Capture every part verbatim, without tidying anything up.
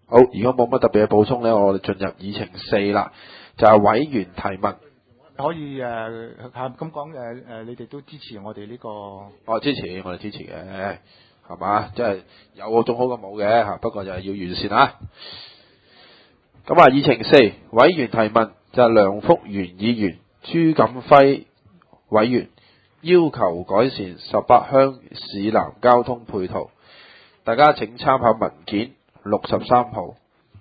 好，如果冇乜特別嘅補充咧，我哋進入議程四啦，就係、是、委員提問。 可以誒係咁講誒誒，你哋都支持我哋呢、這個？ 我支持，我哋支持嘅，係嘛？即係有總好過冇嘅嚇，不過就係要完善啦。咁啊，議程四委員提問就係、是、梁福源議員、朱錦輝委員要求改善十八鄉市南交通配套，大家請參考文件六十三號。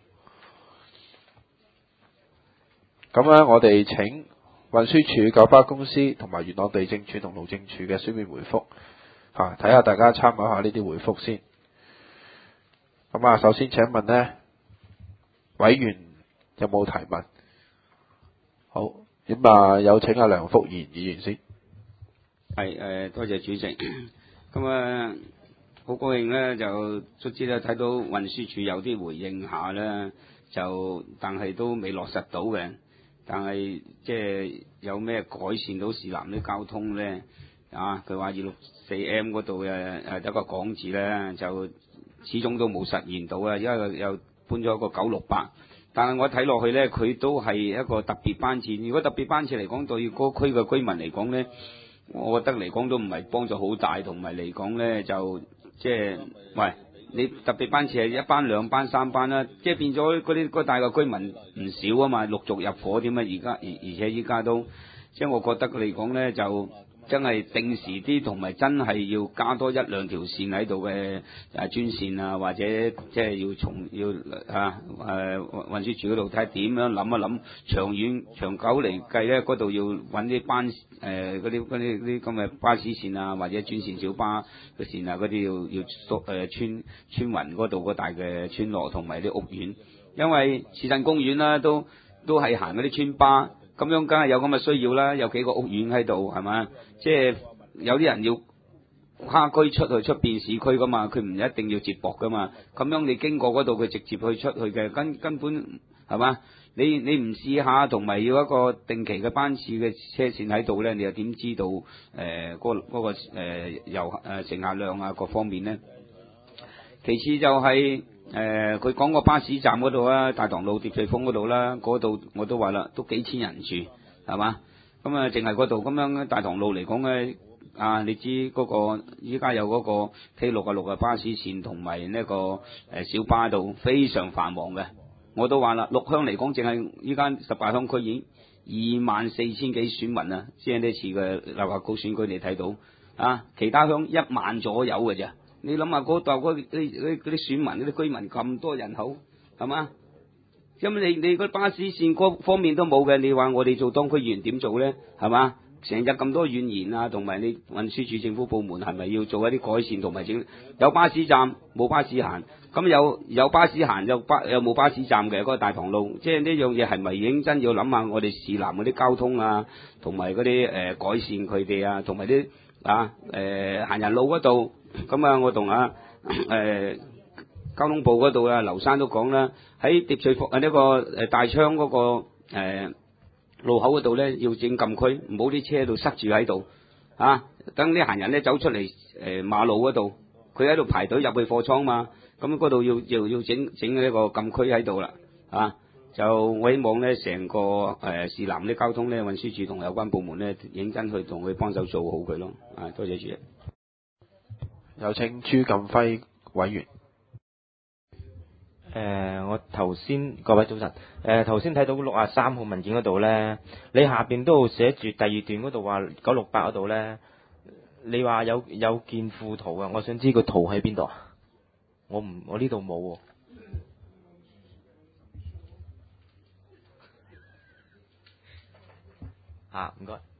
咁咧，我哋請運輸署九巴公司同埋元朗地政處同路政處嘅書面回覆嚇，睇下大家參考下呢啲回覆先。咁啊，首先請問呢委員有冇提問？好，咁啊有請阿梁福源議員先。 係誒，多謝主席。咁啊，好高興咧，就卒之咧睇到運輸署有啲回應下咧，就但係都未落實到嘅。但係即係有咩改善到市南啲交通咧？啊，佢話二六四 M 嗰度誒誒有個港字咧，就始終都冇實現到啊！因為又搬咗一個九六八，但係我睇落去咧，佢都係一個特別班次。如果特別班次嚟講，對嗰區嘅居民嚟講咧，我覺得嚟講都唔係幫助好大，同埋嚟講咧就即係喂。你特別班次係一班、兩班、三班啦，即係變咗嗰啲嗰大個居民唔少啊嘛，陸續入伙點啊？而家而而且依家都，即係我覺得嚟講咧，就真係定時啲，同埋真係要加多一兩條線喺度嘅誒專線啊，或者即係要從要啊誒、呃、運輸署嗰度睇下點樣諗一諗，長遠長久嚟計咧，嗰度要揾啲班誒嗰啲嗰啲啲咁嘅巴士線啊，或者專線小巴嘅線啊，嗰啲要要縮誒村村民嗰度嗰大嘅村落同埋啲屋苑，因為市鎮公園啦都都係行嗰啲村巴，咁樣梗係有咁嘅需要啦，有幾個屋苑喺度係嘛，即係有啲人要跨區出去出邊市區噶嘛，佢唔一定要接駁噶嘛，咁樣你經過嗰度佢直接去出去嘅，根根本係嘛？你你唔試下，同埋要一個定期嘅班次嘅車線喺度咧，你又點知道誒嗰個嗰個誒遊誒乘客量啊各方面咧？其次就係誒佢講個巴士站嗰度啊，大棠路蝶翠峰嗰度啦，嗰度我都話啦，都幾千人住係嘛？咁啊，淨係嗰度咁樣大棠路嚟講咧，啊你知嗰個依家有嗰個 K 六啊六嘅巴士線同埋呢個誒小巴度非常繁忙嘅。我都話啦，六鄉嚟講，淨係依家十八鄉區已經二萬四千幾選民啊！即係呢次嘅立法局選舉你睇到啊，其他鄉一萬左右嘅啫。你諗下嗰度嗰啲嗰啲選民嗰啲居民咁多人口係嘛？咁你你個巴士線嗰方面都冇嘅，你話我哋做當區議員點做咧？係嘛？成日咁多怨言啊，同埋你運輸署政府部門係咪要做一啲改善同埋整？有巴士站冇巴士行，咁有有巴士行又巴又冇巴士站嘅嗰個大棠路，即係呢樣嘢係咪認真要諗下我哋市南嗰啲交通啊，同埋嗰啲誒改善佢哋啊，同埋啲啊誒行人路嗰度，咁啊我同啊誒交通部嗰度啊劉生都講啦，喺蝶翠峰啊呢個誒大昌嗰個誒路口嗰度咧要整禁區，唔好啲車喺度塞住喺度，啊，等啲行人咧走出嚟誒、呃、馬路嗰度，佢喺度排隊入去貨倉嘛，咁嗰度要要要整整一個禁區喺度啦，啊，就我希望咧成個誒、呃、市南啲交通咧運輸署同有關部門咧認真去同佢幫手做好佢咯，啊，多謝主席。 有請朱錦輝委員。 誒、呃，我頭先各位早晨。誒頭先睇到六十三號文件嗰度咧，你下邊都寫住第二段嗰度話九六八嗰度咧，你話有有件附圖啊？我想知個圖喺邊度啊？我唔，我呢度冇喎。啊，唔該。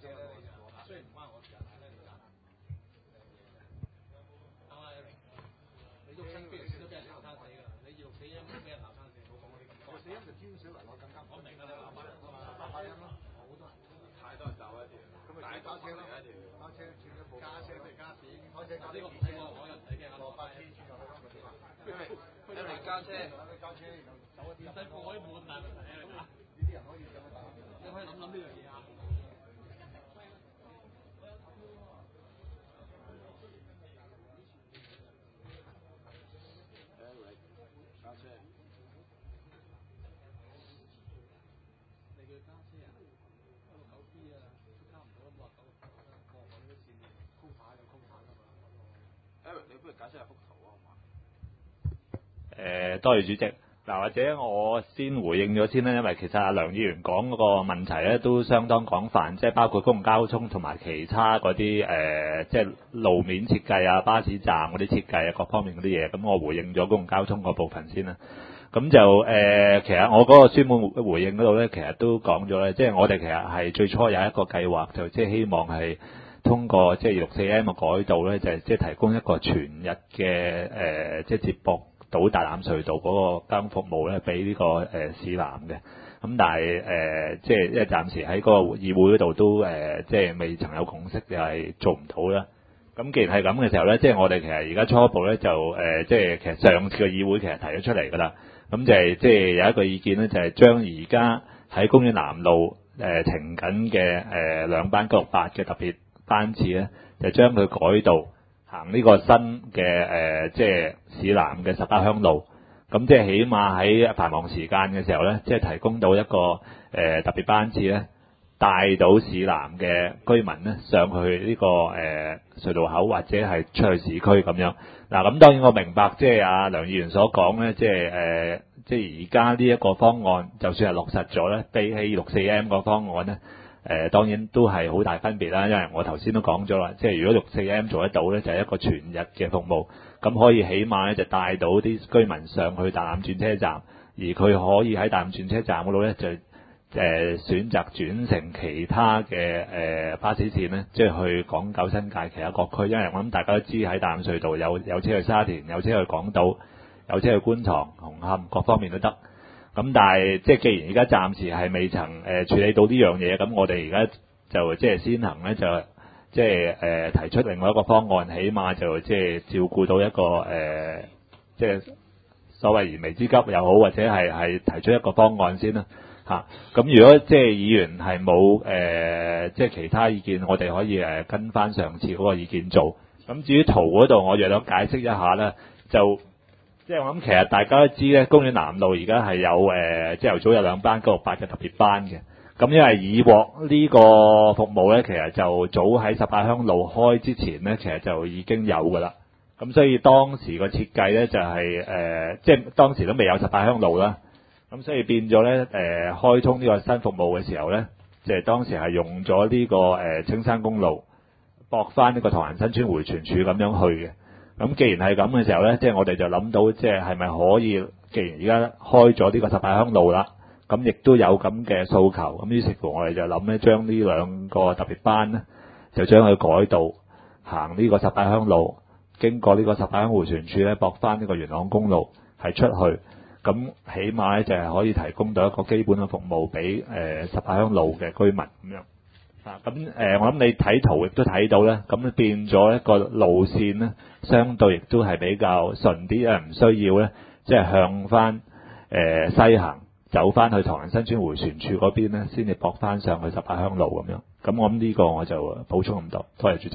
誒，多謝主席。嗱，或者我先回應咗先啦，因為其實阿梁議員講嗰個問題咧都相當廣泛，即係包括公共交通同埋其他嗰啲誒，即係路面設計啊、巴士站嗰啲設計啊，各方面嗰啲嘢。咁我回應咗公共交通嗰部分先啦。咁就誒、呃，其實我嗰個書本回應嗰度咧，其實都講咗咧，即係我哋其實係最初有一個計劃，就即係希望係通過即係二六四 M 嘅改道咧，就係即係提供一個全日嘅誒、呃，即係接駁到大欖隧道嗰個交通服務咧，俾呢、這個誒、呃、市南嘅。咁但係誒、呃，即係因為暫時喺嗰個議會嗰度都誒、呃，即係未曾有共識，就係做唔到啦。咁既然係咁嘅時候咧，即係我哋其實而家初步咧就誒、呃，即係其實上次嘅議會其實提咗出嚟㗎啦。咁就係即係有一個意見咧，就係將而家喺公園南路誒、呃、停緊嘅誒兩班九六八嘅特別班次咧，就將佢改道行呢個新嘅誒、呃，即係市南嘅十八鄉路。咁即係起碼喺繁忙時間嘅時候咧，即係提供到一個誒、呃、特別班次咧，帶到市南嘅居民咧上去呢、這個誒、呃、隧道口或者係出去市區咁樣。嗱，咁當然我明白即係阿梁議員所講咧，即係誒、呃，即係而家呢一個方案，就算係落實咗咧，比起六四 M 個方案咧，誒、呃、當然都係好大分別啦。因為我頭先都講咗啦，即係如果六四 M 做得到咧，就係、是、一個全日嘅服務，咁可以起碼咧就帶到啲居民上去大欖轉車站，而佢可以喺大欖轉車站嗰度咧就誒、呃、選擇轉乘其他嘅誒、呃、巴士線咧，即係去港九新界其他各區。因為我諗大家都知喺大欖隧道有有車去沙田，有車去港島，有車去觀塘、紅磡，各方面都得。咁但係即係既然而家暫時係未曾誒、呃、處理到呢樣嘢，咁我哋而家就即係先行咧，就即係誒、呃、提出另外一個方案，起碼就即係照顧到一個誒、呃、即係所謂燃眉之急又好，或者係係提出一個方案先啦。嚇，咁如果即係議員係冇誒即係其他意見，我哋可以誒跟翻上次嗰個意見做。咁至於圖嗰度，我略略解釋一下啦。就即係我諗，其實大家都知咧，公園南路而家係有誒朝頭早有兩班九六八嘅特別班嘅。咁因為以往呢個服務咧，其實就早喺十八鄉路開之前咧，其實就已經有㗎啦。咁所以當時個設計咧就係、是、誒、呃，即係當時都未有十八鄉路啦。咁所以變咗咧，誒、呃、開通呢個新服務嘅時候咧，即係當時係用咗呢、這個誒、呃、青山公路駁翻呢個唐人新村迴旋處咁樣去嘅。咁既然係咁嘅時候咧，即係我哋就諗到，即係係咪可以？既然而家開咗呢個十八鄉路啦，咁亦都有咁嘅訴求，咁於是乎我哋就諗咧，將呢兩個特別班咧，就將佢改道行呢個十八鄉路，經過呢個十八鄉迴旋處咧，駁翻呢個元朗公路係出去。咁起碼咧就係可以提供到一個基本嘅服務俾誒十八鄉路嘅居民咁樣。啊，咁誒、呃、我諗你睇圖亦都睇到咧，咁變咗一個路線咧，相對亦都係比較順啲，因為唔需要咧，即係向翻誒、呃、西行走翻去唐人新村迴旋處嗰邊咧，先至駁翻上去十八鄉路咁樣。咁我諗呢個我就補充咁多，多謝主席。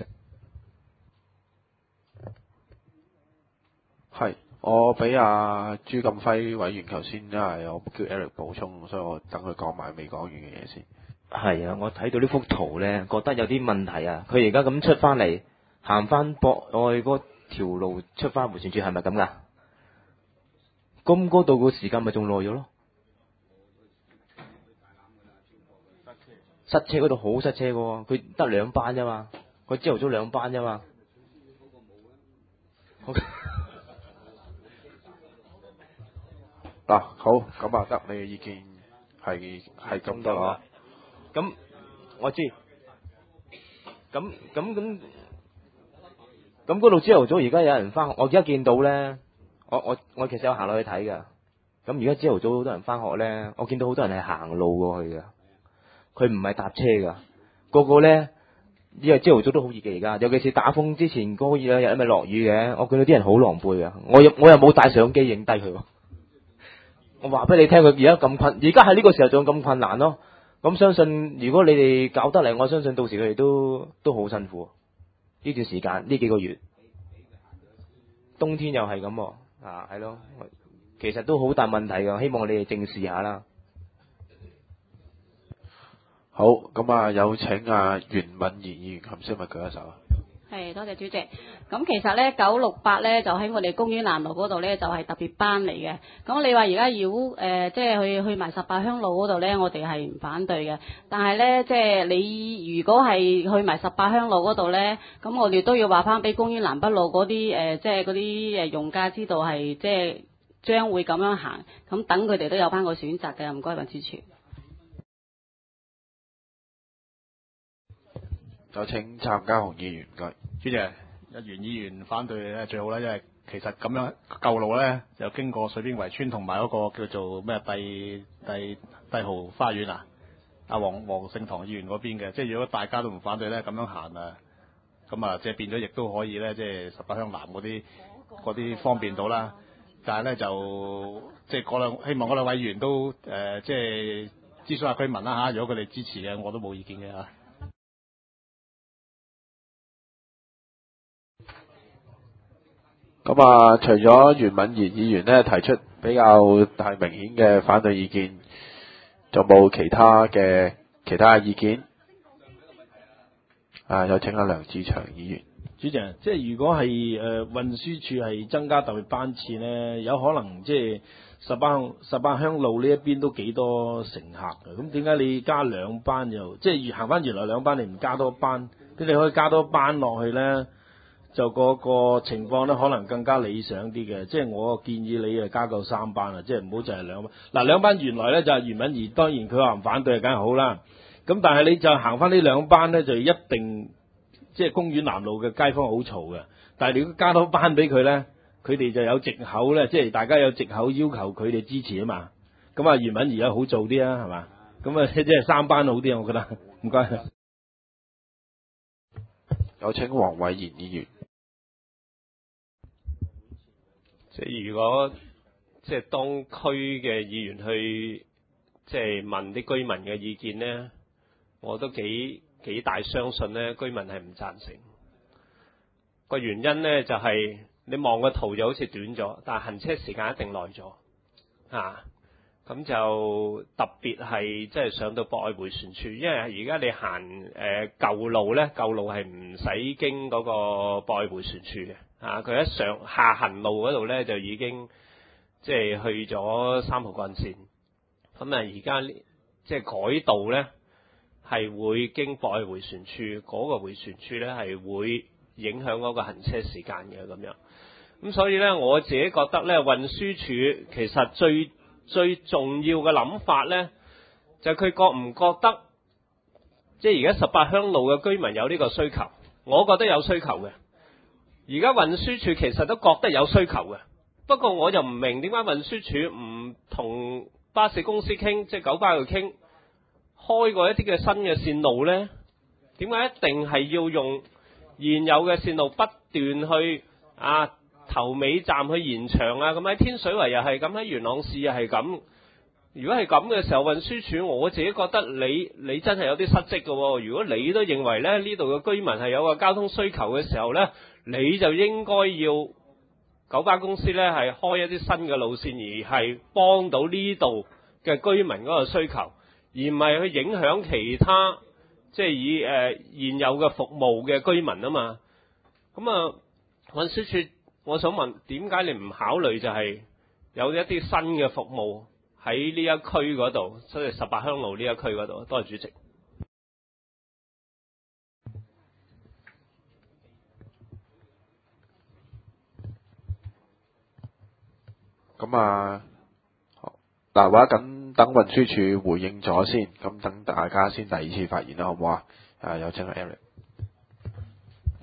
係。我俾阿朱錦輝委員頭先，因為我叫 Eric 補充，所以我等佢講埋未講完嘅嘢先。 係啊，我睇到呢幅圖咧，覺得有啲問題啊。佢而家咁出翻嚟，行翻駁外嗰條路出翻迴旋處，係咪咁噶？咁嗰度個時間咪仲耐咗咯？塞車嗰度好塞車噶喎，佢得兩班啫嘛，佢朝頭早兩班啫嘛。 嗱、啊，好，咁啊得，你嘅意見係係咁多啦。 咁我知， 咁咁咁咁嗰度朝頭早而家有人翻學，我而家見到咧，我我我其實有行落去睇㗎。咁而家朝頭早好多人翻學咧，我見到好多人係行路過去㗎，佢唔係搭車㗎，個個咧。因為朝頭早都好熱嘅而家，尤其是打風之前嗰熱兩日，因為落雨嘅，我見到啲人好狼狽啊！我又我又冇帶相機影低佢喎。我話俾你聽，佢而家咁困，而家喺呢個時候仲咁困難咯。咁相信如果你哋搞得嚟，我相信到時佢哋都都好辛苦。呢段時間呢幾個月，冬天又係咁喎，啊係咯，其實都好大問題㗎，希望你哋正視下啦。 好，咁啊，有請啊袁敏儀議員，冚先咪舉一手啊。 係，多謝主席。咁其實咧，九六八咧就喺我哋公園南路嗰度咧，就係、是、特別班嚟嘅。咁你話而家要誒，即係去去埋十八鄉路嗰度咧，我哋係唔反對嘅。但係咧，即、就、係、是、你如果係去埋十八鄉路嗰度咧，咁我哋都要話翻俾公園南北路嗰啲誒，即係嗰啲誒用家知道係即係將會咁樣行，咁等佢哋都有翻個選擇嘅。唔該，運輸署。 有請譚家雄議員，唔該。 主席，袁議員反對咧最好啦，因為其實咁樣舊路咧就經過水邊圍村同埋嗰個叫做咩帝帝帝豪花園啊，阿黃黃聖堂議員嗰邊嘅，即係如果大家都唔反對咧，咁樣行啊，咁啊即係變咗亦都可以咧，即係十八鄉南嗰啲嗰啲方便到啦。但係咧就即係嗰兩希望嗰兩位議員都誒、呃、即係諮詢下居民啦嚇，如果佢哋支持嘅，我都冇意見嘅嚇。 咁啊，除咗袁敏儀議員呢提出比較大明顯嘅反對意見，仲冇其他嘅其他意見？啊，有請阿梁志祥議員。 主席，即係如果係誒、呃、運輸署係增加特別班次呢，有可能即係十八十八鄉路呢一邊都幾多乘客嘅，咁點解你加兩班又即係行翻原來兩班，你唔加多班，咁你可以加多班落去呢？就嗰個情況咧，可能更加理想啲嘅。即係我建議你誒加夠三班啊，即係唔好就係兩班。嗱，兩班原來咧就係袁敏儀，當然佢話唔反對，梗係好啦。咁但係你就行翻呢兩班咧，就一定即係公園南路嘅街坊好嘈嘅。但係你如果加多班俾佢咧，佢哋就有藉口咧，即係大家有藉口要求佢哋支持啊嘛。咁啊，袁敏儀又好做啲啊，係嘛？咁啊，即係三班好啲啊，我覺得。唔該。 有請黃偉賢議員。 即係如果即係當區嘅議員去即係問啲居民嘅意見呢，我都幾幾大相信呢居民係唔贊成。個原因呢，就係、是、你望個圖就好似短咗，但係行車時間一定耐咗啊！咁就特別係即係上到博愛迴旋處，因為而家你行誒、呃、舊路呢，舊路係唔使經嗰個博愛迴旋處嘅。啊！佢一上下行路嗰度咧，就已經即係去咗三號幹線。咁啊，而家即係改道咧，係會經博愛迴旋處，嗰、那個迴旋處咧係會影響嗰個行車時間嘅咁樣。咁所以咧，我自己覺得咧，運輸署其實最最重要嘅諗法咧，就係、是、佢覺唔覺得，即係而家十八鄉路嘅居民有呢個需求？我覺得有需求嘅。而家運輸署其實都覺得有需求嘅，不過我就唔明點解運輸署唔同巴士公司傾，即係九巴去傾，開過一啲嘅新嘅線路呢？點解一定係要用現有嘅線路不斷去啊頭尾站去延長啊？咁喺天水圍又係咁，喺元朗市又係咁。如果係咁嘅時候，運輸署我自己覺得你你真係有啲失職嘅喎。如果你都認為咧呢度嘅居民係有個交通需求嘅時候呢，你就應該要九巴公司呢係開一啲新嘅路線，而係幫到呢度嘅居民嗰個需求，而唔係去影響其他即係以誒、呃、現有嘅服務嘅居民啊嘛。咁啊，運輸署，我想問點解你唔考慮就係有一啲新嘅服務喺呢一區嗰度，即係十八鄉路呢一區嗰度？多謝主席。 咁啊，嗱，或者等等運輸署回應咗先，咁等大家先第二次發言啦，好唔好啊？啊，有請 Eric。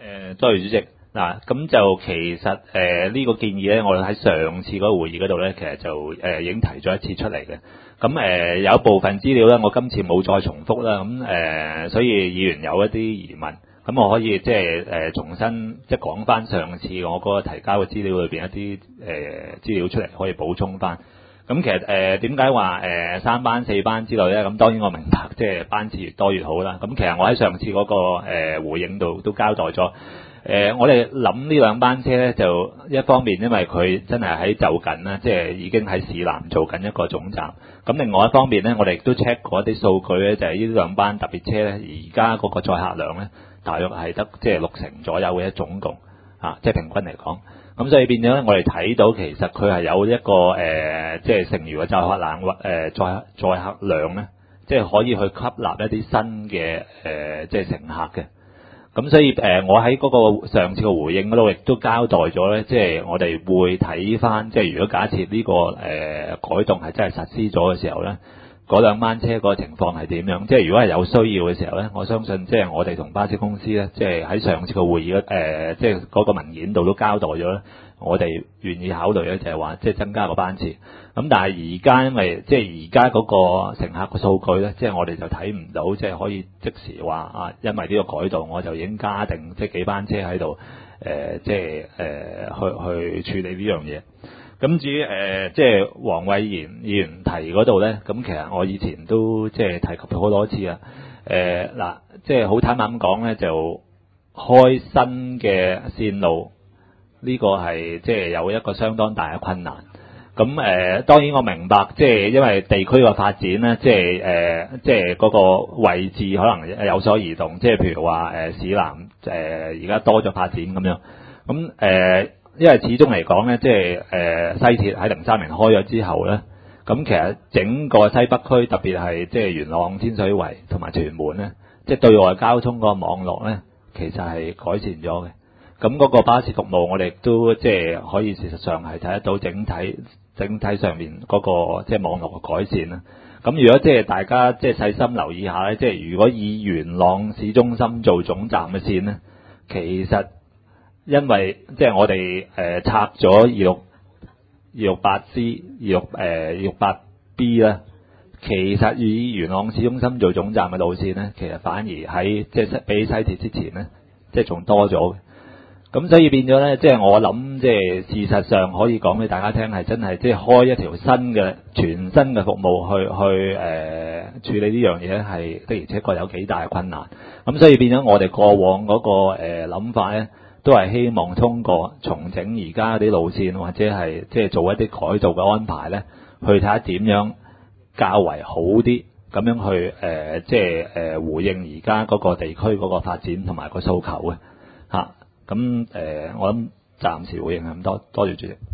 誒，多謝主席。嗱，咁就其實誒呢、呃呢個建議咧，我哋喺上次嗰個會議嗰度咧，其實就誒、呃、已經提咗一次出嚟嘅。咁誒、呃、有部分資料咧，我今次冇再重複啦。咁誒、呃，所以議員有一啲疑問，咁我可以即係誒重新即係講翻上次我嗰個提交嘅資料裏邊一啲誒、呃、資料出嚟，可以補充翻。咁其實誒點解話誒三班四班之類咧？咁當然我明白，即係班次越多越好啦。咁其實我喺上次嗰、嗰個、呃、回應度都交代咗。誒、呃，我哋諗呢兩班車咧，就一方面因為佢真係喺就近啦，即係已經喺市南做緊一個總站。咁另外一方面咧，我哋亦都 check 過一啲數據咧，就係呢兩班特別車咧，而家嗰個載客量咧，大約係得即係六成左右嘅總共啊，即係平均嚟講。咁所以變咗咧，我哋睇到其實佢係有一個誒、呃，即係剩餘嘅載客量或誒載載客量咧，即係可以去吸納一啲新嘅誒、呃，即係乘客嘅。咁所以誒、呃，我喺嗰個上次嘅回應嗰度亦都交代咗咧，即係我哋會睇翻，即係如果假設呢、這個誒、呃、改動係真係實施咗嘅時候咧，嗰兩班車個情況係點樣？即係如果係有需要嘅時候咧，我相信即係我哋同巴士公司咧，即係喺上次嘅會議誒、呃，即係嗰個文件度都交代咗咧，我哋願意考慮咧，就係話即係增加個班次。咁但係而家因為即係而家嗰個乘客嘅數據咧，即係我哋就睇唔到，即係可以即時話啊，因為呢個改動我就已經加定即係幾班車喺度誒，即係誒、呃、去去處理呢樣嘢。咁至於誒、呃，即係黃偉賢議員提嗰度咧，咁其實我以前都即係提及咗好多次啊。誒、呃、嗱，即係好坦白咁講咧，就開新嘅線路呢、這個係即係有一個相當大嘅困難。咁誒、呃，當然我明白，即係因為地區嘅發展咧，即係誒、呃，即係嗰個位置可能有所移動，即係譬如話誒、呃、市南誒而家多咗發展咁樣。咁誒、呃，因為始終嚟講咧，即係誒、呃、西鐵喺零三年開咗之後咧，咁其實整個西北區特別係即係元朗、天水圍同埋屯門咧，即係對外交通個網絡咧，其實係改善咗嘅。咁嗰個巴士服務，我哋都即係可以事實上係睇得到整體。整體上面嗰、那個即係網絡嘅改善啦。咁如果即係大家即係細心留意下咧，即係如果以元朗市中心做總站嘅線咧，其實因為即係我哋誒、呃、拆咗二六二六八 C 二六誒二六八 B 啦，其實以元朗市中心做總站嘅路線咧，其實反而喺即係比西鐵之前咧，即係仲多咗嘅。咁所以變咗咧，即係我諗，即係事實上可以講俾大家聽，係真係即係開一條新嘅全新嘅服務去去誒、呃、處理呢樣嘢，係的而且確有幾大嘅困難。咁所以變咗我哋過往嗰、那個誒諗、呃、法咧，都係希望通過重整而家啲路線，或者係即係做一啲改造嘅安排咧，去睇下點樣較為好啲，咁樣去誒、呃、即係誒、呃、回應而家嗰個地區嗰個發展同埋個訴求嘅嚇。咁誒、呃，我諗暫時回應係咁多，多謝主席。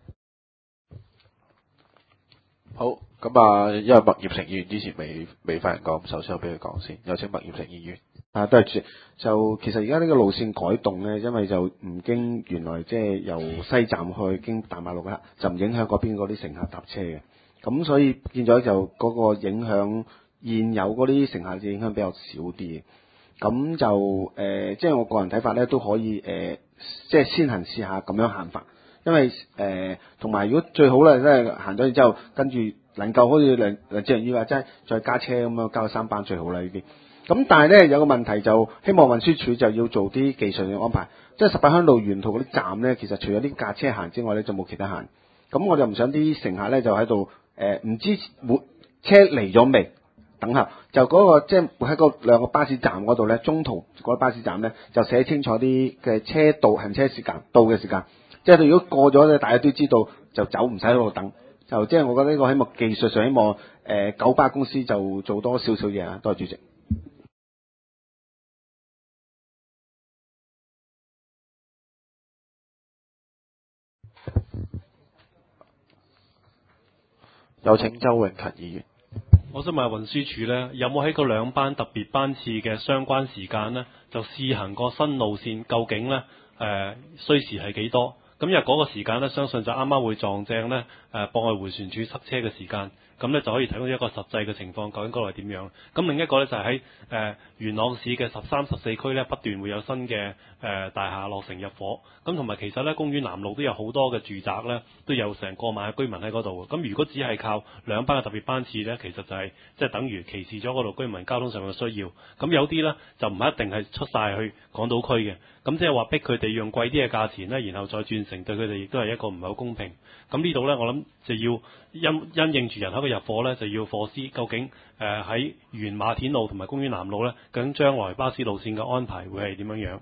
好，咁啊，因為麥業成議員之前未未發言講，咁首先我俾佢講先。有請麥業成議員。 啊，多謝主席。就其實而家呢個路線改動咧，因為就唔經原來即係由西站去經大馬路啦，就唔影響嗰邊嗰啲乘客搭車嘅。咁所以變咗就嗰個影響現有嗰啲乘客嘅影響比較少啲嘅。咁就誒、呃，即係我個人睇法咧，都可以誒、呃，即係先行試下咁樣行法，因為誒同埋如果最好咧，即係行咗之後，跟住能夠好似梁梁志仁議員話齋再加車咁樣加到三班最好啦呢啲。咁但係咧有個問題就希望運輸署就要做啲技術嘅安排，即係十八鄉路沿途嗰啲站咧，其實除咗啲架車行之外咧，就冇其他行。咁我就唔想啲乘客咧就喺度誒唔知沒車嚟咗未？等下就嗰、那個即係喺個兩個巴士站嗰度咧，中途嗰個巴士站咧就寫清楚啲嘅車到行車時間到嘅時間，即係如果過咗咧，大家都知道就走唔使喺度等。就即係我覺得呢個希望技術上希望誒、呃、九巴公司就做多少少嘢啊！多謝主席。 有請周永勤議員。 我想問下運輸署呢，有冇喺個兩班特別班次嘅相關時間呢，就試行個新路線，究竟呢誒、呃、需時係幾多？咁因為嗰個時間呢，相信就啱啱會撞正呢誒博愛迴旋處塞車嘅時間。 咁咧就可以睇到一個實際嘅情況，究竟嗰度係點樣。咁另一個咧就係喺誒元朗市嘅十三、十四區咧，不斷會有新嘅誒、呃、大廈落成入伙。咁同埋其實咧，公園南路都有好多嘅住宅咧，都有成過萬嘅居民喺嗰度。咁如果只係靠兩班嘅特別班次咧，其實就係即係等於歧視咗嗰度居民交通上嘅需要。咁有啲咧就唔係一定係出晒去港島區嘅。咁即係話逼佢哋用貴啲嘅價錢咧，然後再轉乘，對佢哋亦都係一個唔係好公平。咁呢度咧，我諗就要因因應住人口嘅入伙咧，就要課思究竟誒喺原馬田路同埋公園南路咧，究竟將來巴士路線嘅安排會係點樣樣？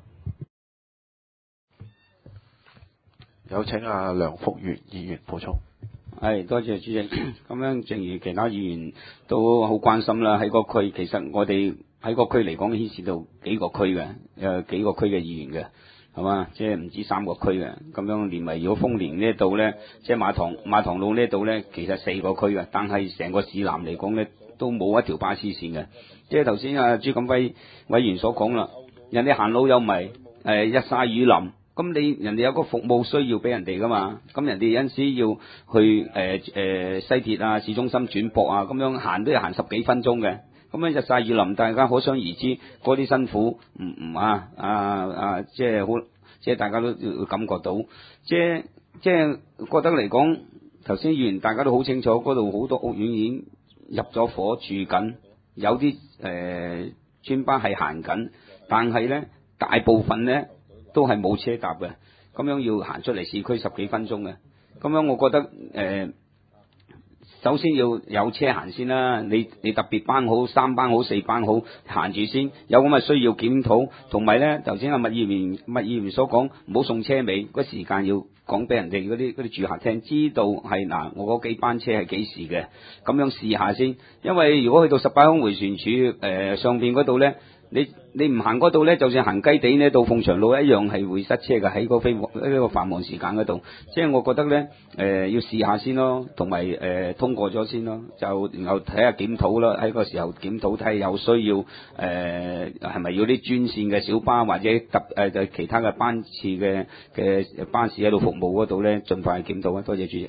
有請阿梁福元議員補充。 係，多謝主席。咁樣正如其他議員都好關心啦，喺個區其實我哋喺個區嚟講牽涉到幾個區嘅，有幾個區嘅議員嘅，係嘛？即係唔止三個區嘅。咁樣連埋如果豐年呢度咧，即係馬塘馬塘路呢度咧，其實四個區嘅，但係成個市南嚟講咧，都冇一條巴士線嘅。即係頭先阿朱錦輝委員所講啦，人哋行路有咪誒日曬雨淋。咁你人哋有個服務需要俾人哋噶嘛？咁人哋有陣時要去誒誒、呃呃、西鐵啊、市中心轉駁啊，咁樣行都要行十幾分鐘嘅。咁樣日曬雨淋，大家可想而知嗰啲辛苦，唔唔啊啊啊！即係好，即係大家都會感覺到，即係即係覺得嚟講，頭先議員大家都好清楚，嗰度好多屋苑已經入咗伙住緊，有啲誒村巴係行緊，但係咧大部分咧都係冇車搭嘅，咁樣要行出嚟市區十幾分鐘嘅，咁樣我覺得誒、呃，首先要有車行先啦，你你特別班好、三班好、四班好行住先，有咁嘅需要檢討，同埋咧頭先阿麥議員麥議員所講，唔好送車尾，嗰時間要講俾人哋嗰啲嗰啲住客聽，知道係嗱我嗰幾班車係幾時嘅，咁樣試下先，因為如果去到十八鄉迴旋處誒、呃、上邊嗰度咧。你你唔行嗰度咧，就算行雞地呢，到鳳翔路一樣係會塞車嘅，喺個非呢個繁忙時間嗰度。即係我覺得咧，誒、呃、要試下先咯，同埋誒通過咗先咯，就然後睇下檢討啦。喺個時候檢討睇下有需要誒係咪要啲專線嘅小巴或者特誒就、呃、其他嘅班次嘅嘅巴士喺度服務嗰度咧，盡快檢討啊！多謝主席。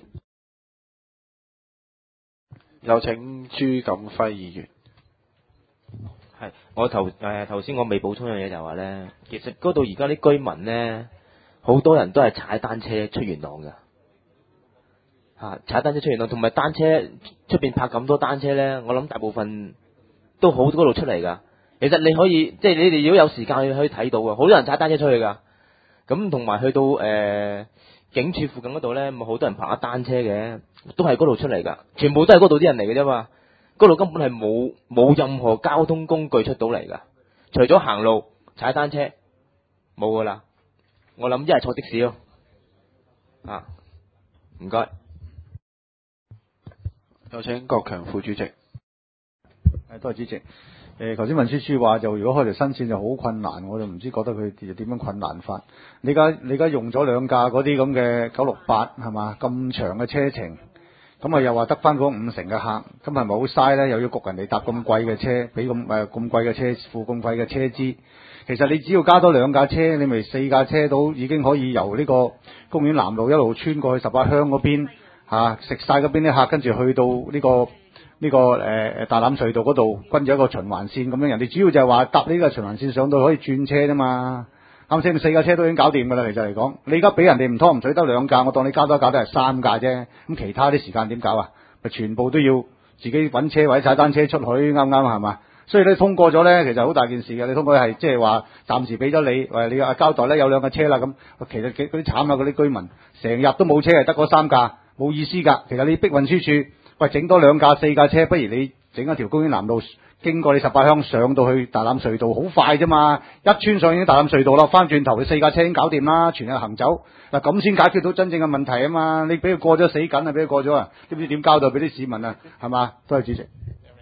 有請朱錦輝議員。 係，我頭誒頭先我未補充樣嘢就話咧，其實嗰度而家啲居民咧，好多人都係踩單車出元朗㗎，嚇、啊、踩單車出元朗，同埋單車出邊泊咁多單車咧，我諗大部分都好嗰度出嚟㗎。其實你可以即係你哋如果有時間，你可以睇到㗎，好多人踩單車出去㗎。咁同埋去到誒、呃、警署附近嗰度咧，咪好多人泊下單車嘅，都係嗰度出嚟㗎，全部都係嗰度啲人嚟嘅啫嘛。嗰度根本係冇冇任何交通工具出到嚟噶，除咗行路、踩單車，冇噶啦。我諗一係坐的士咯。啊，唔該。 有請郭強副主席。 誒，多謝主席。誒，頭先運輸署話就如果開條新線就好困難，我就唔知覺得佢點樣困難法。你而家你而家用咗兩架嗰啲咁嘅九六八係嘛，咁長嘅車程。咁啊又話得翻嗰五成嘅客，咁係咪好嘥咧？又要焗人哋搭咁貴嘅車，俾咁誒咁貴嘅車付咁貴嘅車資。其實你只要加多兩架車，你咪四架車都已經可以由呢個公園南路一路穿過去十八鄉嗰邊嚇，食晒嗰邊啲客，跟住去到呢、呢個呢、呢個誒誒、呃、大欖隧道嗰度，跟住一個循環線咁樣。人哋主要就係話搭呢個循環線上到可以轉車啫嘛。啱先四架車都已經搞掂㗎啦，其實嚟講，你而家俾人哋唔拖唔取得兩架，我當你加多一架都係三架啫。咁其他啲時間點搞啊？咪全部都要自己揾車或者踩單車出去，啱唔啱係嘛？所以你通過咗咧，其實好大件事嘅。你通過係即係話暫時俾咗你，喂你啊交代咧有兩架車啦咁，其實幾嗰啲慘啊嗰啲居民，成日都冇車係得嗰三架，冇意思㗎。其實你逼運輸署，喂整多兩架四架車，不如你整一條公園南路。經過你十八鄉上到去大欖隧道好快啫嘛，一穿上已經大欖隧道啦，翻轉頭你四架車已經搞掂啦，全日行走嗱，咁先解決到真正嘅問題啊嘛！你俾佢過咗死緊啊，俾佢過咗啊，知唔知點交代俾啲市民啊？係嘛？多謝主席。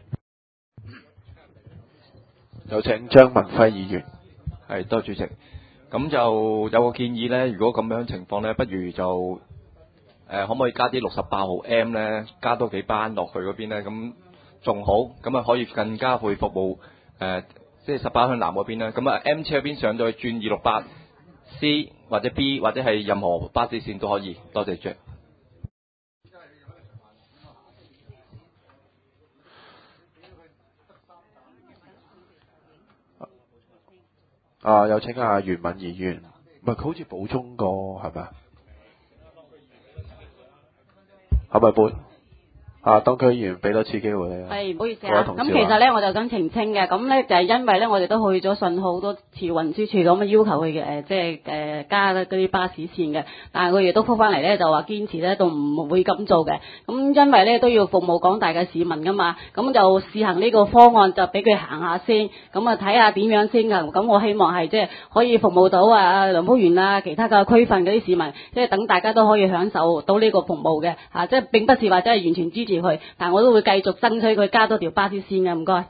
有請張文輝議員。 係，多謝主席。咁就有個建議咧，如果咁樣情況咧，不如就誒、呃、可唔可以加啲六十八號 M 咧，加多幾班落去嗰邊咧，咁。仲好，咁啊可以更加去服務誒、呃，即係十八鄉南嗰邊啦。咁啊 M 車嗰邊上到去轉二六八 C 或者 B 或者係任何巴士線都可以。多謝主席。 啊，有請阿袁敏議員，唔係佢好似補充過係咪啊？係咪補？啊，當區議員俾多次機會你。 係，唔好意思各位啊。咁同事話其實咧，我就想澄清嘅。咁咧就係因為咧，我哋都去咗信好多次運輸署咁嘅要求佢嘅誒，即係誒加嗰啲巴士線嘅。但係佢亦都覆翻嚟咧，就話堅持咧都唔會咁做嘅。咁因為咧都要服務廣大嘅市民噶嘛，咁就試行呢個方案就俾佢行下先，咁啊睇下點樣先㗎。咁我希望係即係可以服務到啊梁福園啊其他嘅區份嗰啲市民，即係等大家都可以享受到呢個服務嘅嚇，即係並不是話真係完全支持佢，但係我都會繼續爭取佢加多條巴士線嘅，唔該。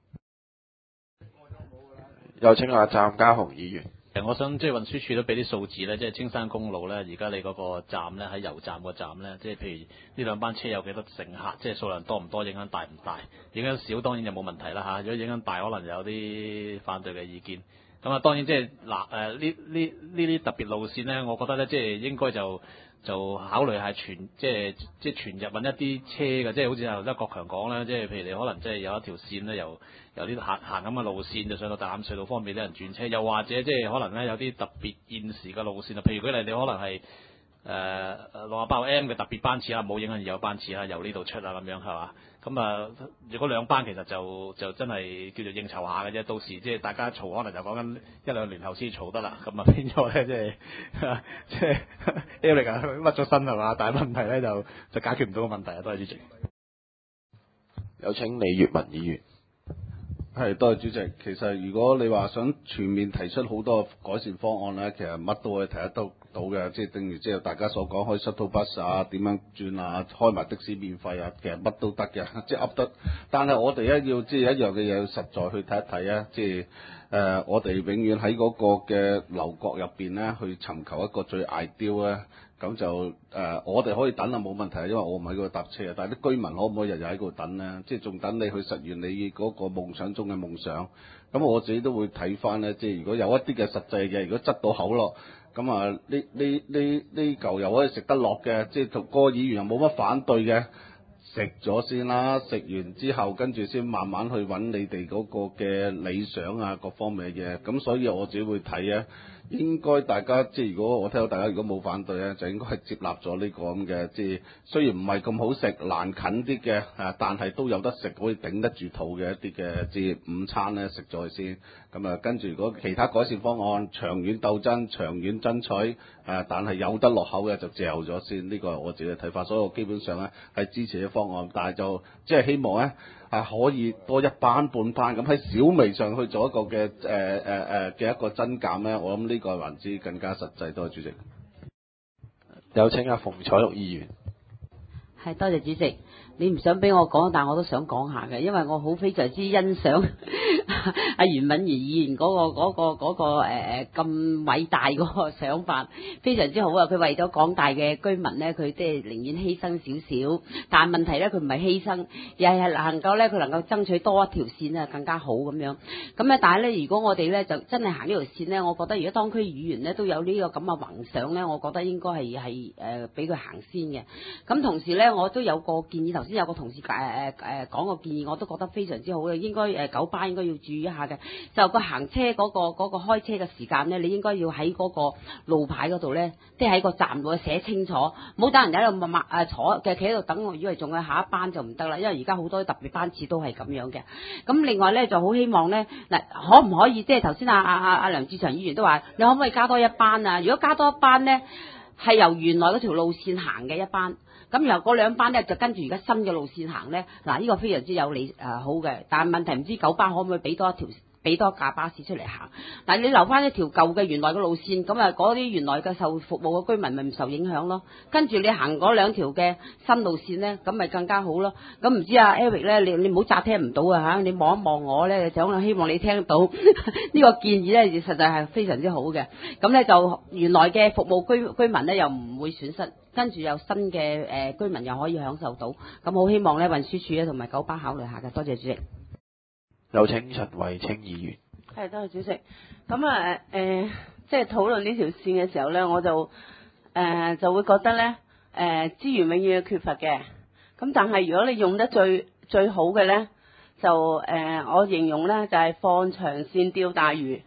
有請阿湛家雄議員。 誒，我想即係運輸署都俾啲數字咧，即係青山公路咧，而家你嗰個站咧喺油站個站咧，即係譬如呢兩班車有幾多乘客，即係數量多唔多，影響大唔大？影響少當然就冇問題啦嚇，如果影響大，可能有啲反對嘅意見。咁啊，當然即係嗱誒呢呢呢啲特別路線咧，我覺得咧即係應該就就考慮係全即係即係全日揾一啲車嘅，即係好似頭先郭強講啦，即係譬如你可能即係有一條線咧，由由啲行行咁嘅路線就上到大欖隧道方面啲人轉車，又或者即係可能咧有啲特別現時嘅路線啊，譬如舉例你可能係誒六十八 M 嘅特別班次啊，冇影響而有班次啊，由呢度出啊咁樣係嘛？咁啊，如果兩班其實就就真係叫做應酬下嘅啫，到時即係大家嘈，可能就講緊一兩年後先嘈得啦。咁啊變咗咧，即係即係 Eric 啊屈咗身係嘛？但係問題咧就就解決唔到個問題啊！多謝主席。 有請李月文議員。 係，多謝主席。其實如果你話想全面提出好多改善方案咧，其實乜都可以提得到到嘅。即係正如即係大家所講，開 shuttle bus 啊，點樣轉啊，開埋的士免費啊，其實乜都得嘅，即係噏得。但係我哋咧要即係一樣嘅嘢，要實在去睇一睇啊！即係誒、呃，我哋永遠喺嗰個嘅樓閣入邊咧，去尋求一個最 ideal 咧。咁就誒、呃，我哋可以等啊，冇問題，因為我唔喺嗰度搭車啊。但係啲居民可唔可以日日喺嗰度等咧？即係仲等你去實現你嗰個夢想中嘅夢想。咁我自己都會睇翻咧，即係如果有一啲嘅實際嘅，如果執到口落，咁啊呢呢呢呢嚿又可以食得落嘅，即係同個議員又冇乜反對嘅，食咗先啦。食完之後，跟住先慢慢去揾你哋嗰個嘅理想啊，各方面嘅嘢。咁所以我自己會睇啊。應該大家即係如果我聽到大家如果冇反對咧，就應該係接納咗呢個咁嘅，即係雖然唔係咁好食，難啃啲嘅啊，但係都有得食，可以頂得住肚嘅一啲嘅即係午餐咧，食咗佢先。咁啊，跟住如果其他改善方案，長遠鬥爭、長遠爭取啊，但係有得落口嘅就嚼咗先。呢個係我自己嘅睇法，所以我基本上咧係支持嘅方案，但係就即係希望咧。啊，可以多一班半班咁喺小微上去做一個嘅誒誒誒嘅一個增減咧，我諗呢個環節更加實際。多謝主席。 有請阿馮彩玉議員。 係，多謝主席。你唔想俾我講，但我都想講下嘅，因為我好非常之欣賞阿袁敏儀議員嗰、嗰個嗰、嗰個嗰、嗰個誒咁偉大嗰個想法，非常之好啊！佢為咗廣大嘅居民咧，佢即係寧願犧牲少少，但係問題咧，佢唔係犧牲，而係能夠咧，佢能夠爭取多一條線啊，更加好咁樣。咁咧，但係咧，如果我哋咧就真係行呢條線咧，我覺得如果當區議員咧都有呢個咁嘅宏想咧，我覺得應該係係誒俾佢行先嘅。咁同時咧，我都有個建議，頭先有個同事誒誒誒講個建議，我都覺得非常之好嘅，應該誒九巴應該要注意一下嘅，就個行車嗰、嗰個嗰、嗰個開車嘅時間咧，你應該要喺嗰個路牌嗰度咧，即係喺個站度寫清楚，唔好等人喺度默默誒坐嘅企喺度等，我以為仲有下一班就唔得啦，因為而家好多特別班次都係咁樣嘅。咁另外咧就好希望咧嗱，可唔可以即係頭先阿阿阿阿梁志祥議員都話，你可唔可以加多一班啊？如果加多一班咧，係由原來嗰條路線行嘅一班。咁由嗰兩班咧就跟住而家新嘅路線行咧，嗱、這、呢個非常之有理誒、呃、好嘅，但係問題唔知九巴可唔可以俾多一條俾多架巴士出嚟行？但係你留翻一條舊嘅原來嘅路線，咁啊嗰啲原來嘅受服務嘅居民咪唔受影響咯。跟住你行嗰兩條嘅新路線咧，咁咪更加好咯。咁唔知啊 Eric 咧，你你唔好詐聽唔到啊嚇！你望一望我咧，就希望你聽到呢個建議咧，實在係非常之好嘅。咁咧就原來嘅服務居居民咧又唔會損失。跟住有新嘅誒、呃、居民又可以享受到，咁好希望咧運輸署咧同埋九巴考慮下嘅，多謝主席。 有請陳慧清議員。 係，多謝主席。咁啊誒，即係討論呢條線嘅時候咧，我就誒、呃、就會覺得咧誒、呃、資源永遠係缺乏嘅。咁但係如果你用得最最好嘅咧，就誒、呃、我形容咧就係、是、放長線釣大魚。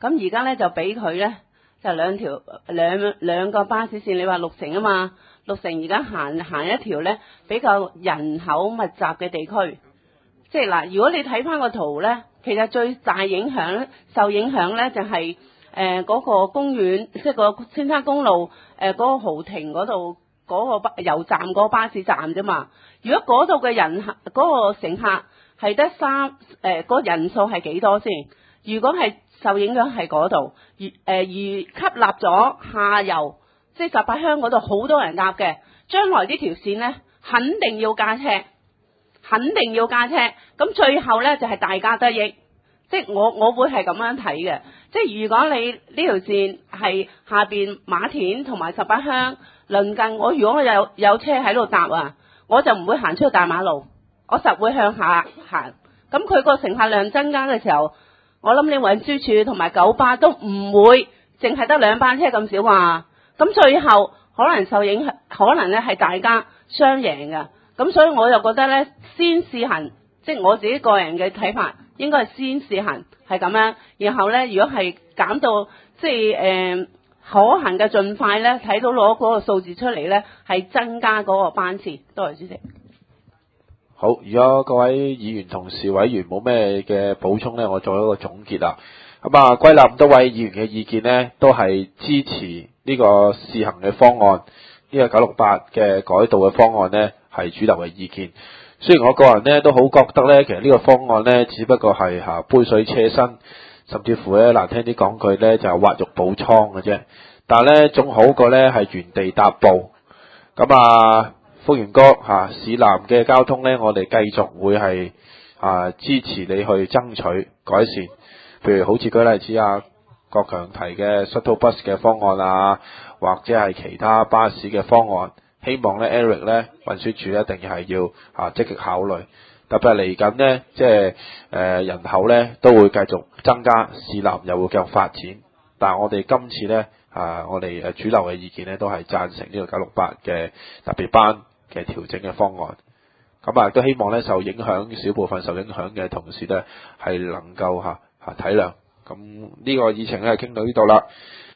咁而家咧就俾佢咧就兩條兩兩個巴士線，你話六成啊嘛，六成而家行行一條咧比較人口密集嘅地區，即係嗱，如果你睇翻個圖咧，其實最大影響受影響咧就係誒嗰個公園，即係個青山公路誒嗰、呃嗰個豪庭嗰度嗰個巴油站嗰個巴士站啫嘛。如果嗰度嘅人客嗰、嗰個乘客係得三誒嗰個人數係幾多先？如果係受影響係嗰度，而誒、呃、而吸納咗下游，即係十八鄉嗰度好多人搭嘅，將來呢條線咧肯定要加車，肯定要加車。咁最後咧就係、是、大家得益，即係我我會係咁樣睇嘅。即係如果你呢條線係下邊馬田同埋十八鄉鄰近，我如果我有有車喺度搭啊，我就唔會行出去大馬路，我實會向下行。咁佢個乘客量增加嘅時候，我諗你運輸署同埋九巴都唔會淨係得兩班車咁少啩。咁最後可能受影響，可能咧係大家雙贏嘅。咁所以我就覺得咧，先試行，即係我自己個人嘅睇法，應該係先試行係咁樣。然後咧，如果係減到即係誒、呃、可行嘅盡快咧，睇到攞嗰個數字出嚟咧，係增加嗰個班次。多謝主席。 好，如果各位議員同事委員冇咩嘅補充呢，我做一個總結啦。咁啊，歸納咁多位議員嘅意見呢，都係支持呢個試行嘅方案，呢、這個九六八嘅改道嘅方案呢，係主流嘅意見。雖然我個人呢都好覺得呢，其實呢個方案呢，只不過係嚇杯水車薪，甚至乎呢難聽啲講句呢，就係挖肉補倉嘅啫。但係呢，總好過呢係原地踏步。咁啊〜福元哥嚇、啊、市南嘅交通呢，我哋繼續會係啊支持你去爭取改善。譬如好似舉例子啊，國強提嘅 shuttle bus 嘅方案啊，或者係其他巴士嘅方案，希望呢 Eric 呢運輸署一定係要啊積極考慮。特別係嚟緊呢，即係誒人口呢都會繼續增加，市南又會繼續發展。但係我哋今次呢，啊，我哋誒主流嘅意見呢，都係贊成呢個九六八嘅特別班嘅調整嘅方案。咁啊，都希望咧受影響少部分受影響嘅同事咧係能夠嚇嚇體諒。咁呢個議程咧傾到呢度啦。